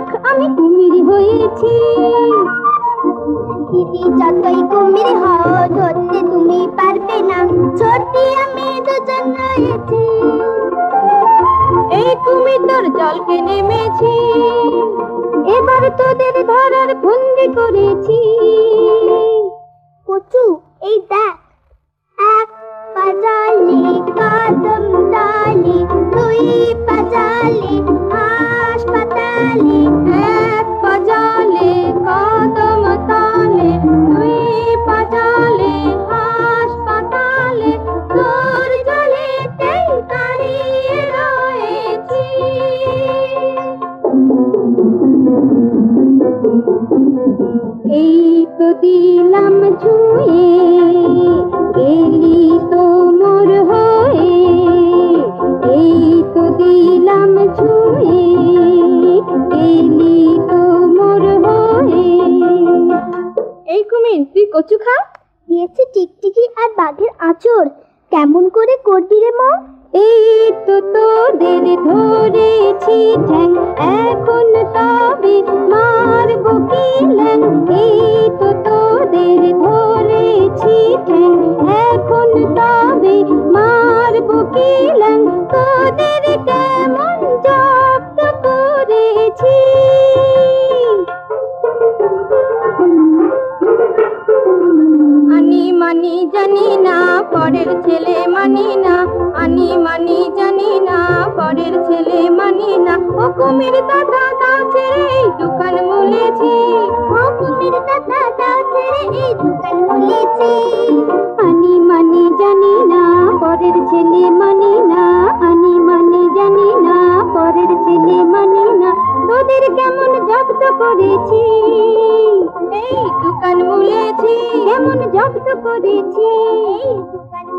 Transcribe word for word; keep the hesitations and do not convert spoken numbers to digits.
দেখ আমি কুমির হয়েছি। দিদি যতই কুমির হও ধরতে তুমি পারবে না, ছোটি আমি দুজন রয়েছি। এই কুমির তোর জলকে নেমেছি, এবার তোদের ধরার ফন্দি করেছি। কচু এই দেখ, এক পাজালি কদম ডালি, দুই পাজালি হাসপাতালে, এক পাজালে কদম তালে, দুই পাজালে হাসপাতালে, তোর জলেতেই দাঁড়িয়ে রয়েছি। এই তো দিলাম ছুঁয়ে, গেলি তো মোর হয়ে, এই তো দিলাম ছুঁয়ে, গেলি তো মোর হয়ে। এই কুমির তুই কচু খা। দিয়েছে টিকটিকি আর বাঘের আঁচড়, কেমন করে করবি রে মা? এই তো তোদের ধরেছি ঠ্যাং, এখন তবে মারবো কি ল্যাং। এই তো তোদের ধরেছি ঠ্যাং, এখন তবে মারবো কি ল্যাং। তোদের কেমন জব্দ করেছি। আনি মানি জানি না, পরের ছেলে মানি না, আনি মানি জানি না, পরের ছেলে মানি না। ও কুমির দাদা দাও ছেড়ে এই দোকান মুলেছি, ও কুমির দাদা দাও ছেড়ে এই দোকান মুলেছি। আনি মানি জানি না, পরের ছেলে মানি না, আনি মানি জানি না, পরের ছেলে মানি না। তোদের কেমন জব্দ করেছি, এই দোকান মুলেছি, কেমন জব্দ করেছি, এই দোকান